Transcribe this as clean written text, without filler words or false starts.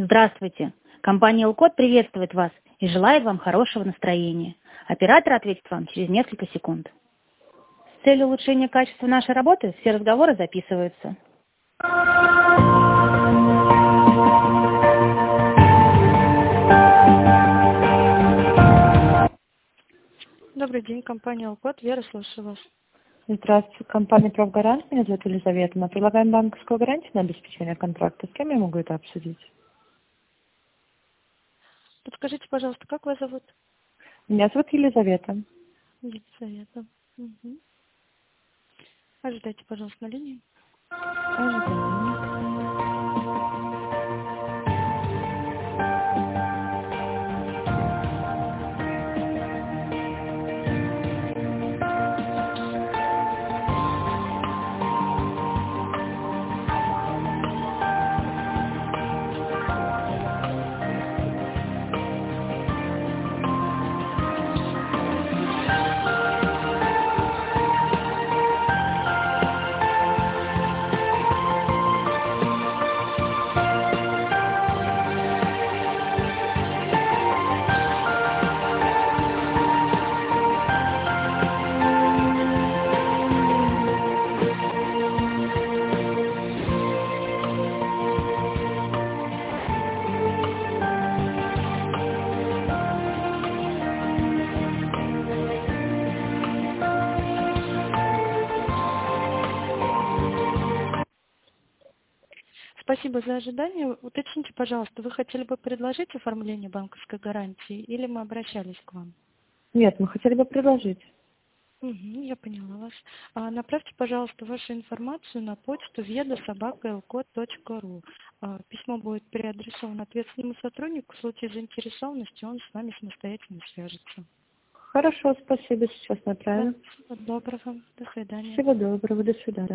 Здравствуйте. Компания «Элкод» приветствует вас и желает вам хорошего настроения. Оператор ответит вам через несколько секунд. С целью улучшения качества нашей работы все разговоры записываются. Добрый день, компания «Элкод». Вера, слушаю вас. Здравствуйте, компания «Профгарант». Меня зовут Елизавета. Мы предлагаем банковскую гарантию на обеспечение контракта. С кем я могу это обсудить? Подскажите, пожалуйста, как вас зовут? Меня зовут Елизавета. Елизавета. Угу. Ожидайте, пожалуйста, на линии. Ожидаю. Спасибо за ожидание. Уточните, пожалуйста, вы хотели бы предложить оформление банковской гарантии или мы обращались к вам? Нет, мы хотели бы предложить. Угу, я поняла вас. Направьте, пожалуйста, вашу информацию на почту vedo@elkod.ru. Письмо будет переадресовано ответственному сотруднику. В случае заинтересованности он с вами самостоятельно свяжется. Хорошо, спасибо, сейчас Да, направим. всего доброго. До свидания. Всего доброго, до свидания.